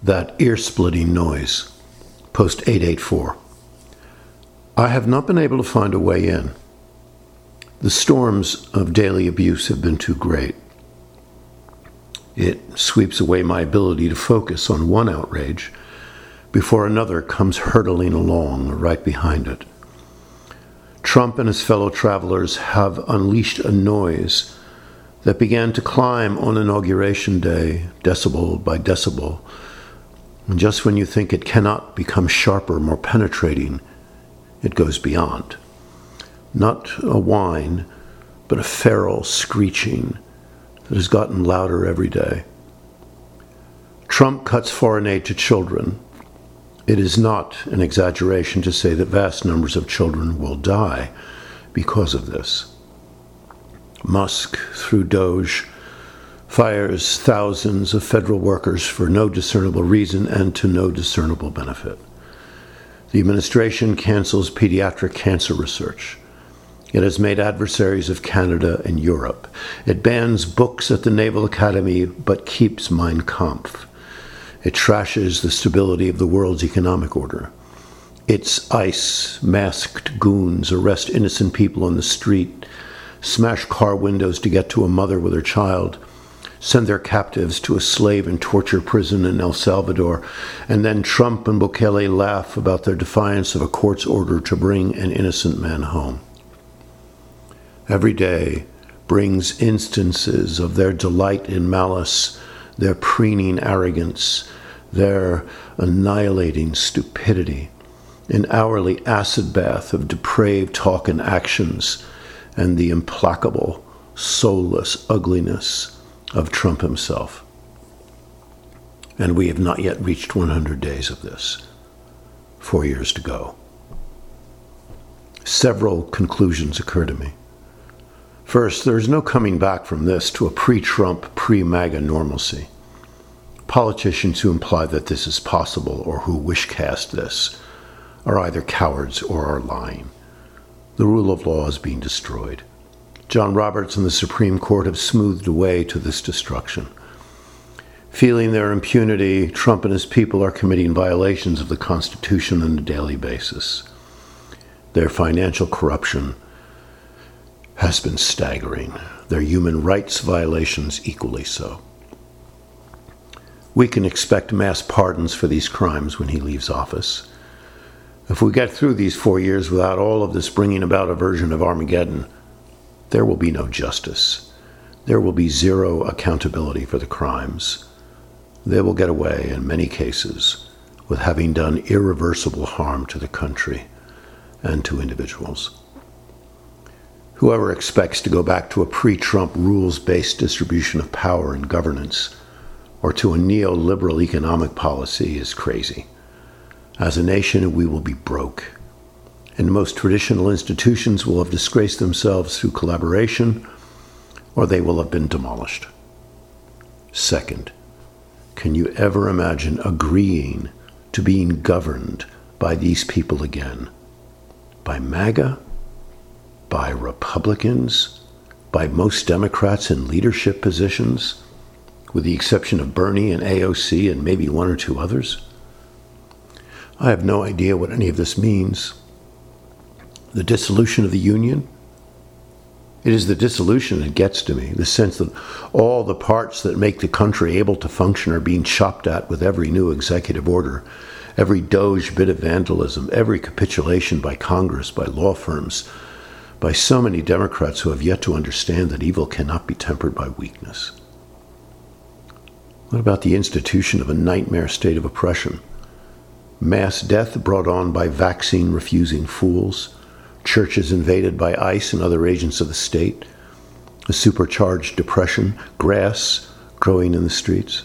That ear-splitting noise. Post 884. I have not been able to find a way in. The storms of daily abuse have been too great. It sweeps away my ability to focus on one outrage before another comes hurtling along right behind it. Trump and his fellow travelers have unleashed a noise that began to climb on Inauguration Day, decibel by decibel. And just when you think it cannot become sharper, more penetrating, it goes beyond. Not a whine, but a feral screeching that has gotten louder every day. Trump cuts foreign aid to children. It is not an exaggeration to say that vast numbers of children will die because of this. Musk, through DOGE, fires thousands of federal workers for no discernible reason and to no discernible benefit. The administration cancels pediatric cancer research. It has made adversaries of Canada and Europe. It bans books at the Naval Academy but keeps Mein Kampf. It trashes the stability of the world's economic order. Its ICE masked goons arrest innocent people on the street, smash car windows to get to a mother with her child, send their captives to a slave and torture prison in El Salvador, and then Trump and Bukele laugh about their defiance of a court's order to bring an innocent man home. Every day brings instances of their delight in malice, their preening arrogance, their annihilating stupidity, an hourly acid bath of depraved talk and actions, and the implacable, soulless ugliness of Trump himself. And we have not yet reached 100 days of this. 4 years to go. Several conclusions occur to me. First, there is no coming back from this to a pre-Trump, pre-MAGA normalcy. Politicians who imply that this is possible or who wish-cast this are either cowards or are lying. The rule of law is being destroyed. John Roberts and the Supreme Court have smoothed a way to this destruction. Feeling their impunity, Trump and his people are committing violations of the Constitution on a daily basis. Their financial corruption has been staggering. Their human rights violations equally so. We can expect mass pardons for these crimes when he leaves office. If we get through these 4 years without all of this bringing about a version of Armageddon, there will be no justice. There will be zero accountability for the crimes. They will get away, in many cases, with having done irreversible harm to the country and to individuals. Whoever expects to go back to a pre-Trump rules-based distribution of power and governance, or to a neoliberal economic policy, is crazy. As a nation, we will be broke, and most traditional institutions will have disgraced themselves through collaboration, or they will have been demolished. Second, can you ever imagine agreeing to being governed by these people again? By MAGA? By Republicans? By most Democrats in leadership positions, with the exception of Bernie and AOC and maybe one or two others? I have no idea what any of this means. The dissolution of the Union? It is the dissolution that gets to me, the sense that all the parts that make the country able to function are being chopped at with every new executive order, every DOGE bit of vandalism, every capitulation by Congress, by law firms, by so many Democrats who have yet to understand that evil cannot be tempered by weakness. What about the institution of a nightmare state of oppression? Mass death brought on by vaccine-refusing fools, churches invaded by ICE and other agents of the state, a supercharged depression, grass growing in the streets.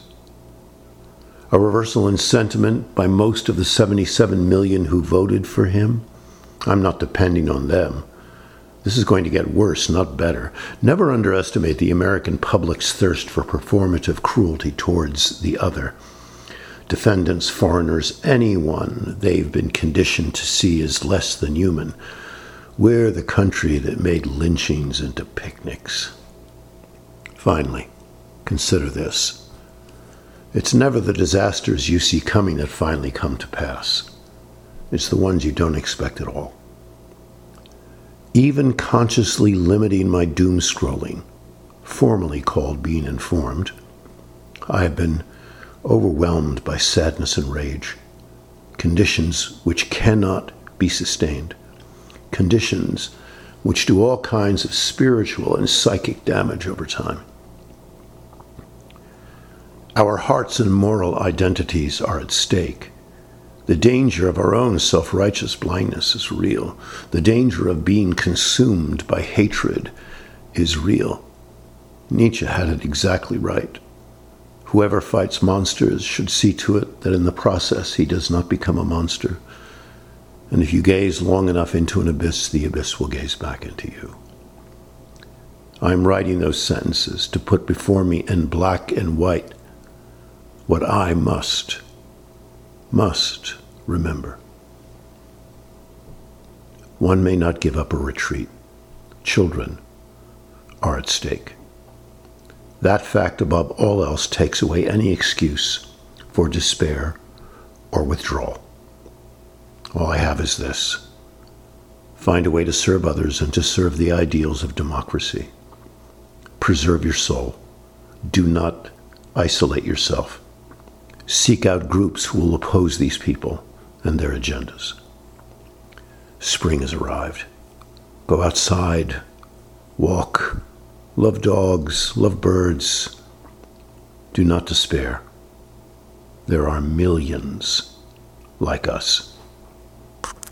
A reversal in sentiment by most of the 77 million who voted for him. I'm not depending on them. This is going to get worse, not better. Never underestimate the American public's thirst for performative cruelty towards the other. Defendants, foreigners, anyone they've been conditioned to see as less than human. We're the country that made lynchings into picnics. Finally, consider this. It's never the disasters you see coming that finally come to pass. It's the ones you don't expect at all. Even consciously limiting my doom scrolling, formerly called being informed, I have been overwhelmed by sadness and rage, conditions which cannot be sustained, conditions which do all kinds of spiritual and psychic damage over time. Our hearts and moral identities are at stake. The danger of our own self-righteous blindness is real. The danger of being consumed by hatred is real. Nietzsche had it exactly right. Whoever fights monsters should see to it that in the process he does not become a monster. And if you gaze long enough into an abyss, the abyss will gaze back into you. I am writing those sentences to put before me in black and white what I must remember. One may not give up a retreat. Children are at stake. That fact above all else takes away any excuse for despair or withdrawal. All I have is this: find a way to serve others and to serve the ideals of democracy. Preserve your soul. Do not isolate yourself. Seek out groups who will oppose these people and their agendas. Spring has arrived. Go outside, walk, love dogs, love birds. Do not despair. There are millions like us.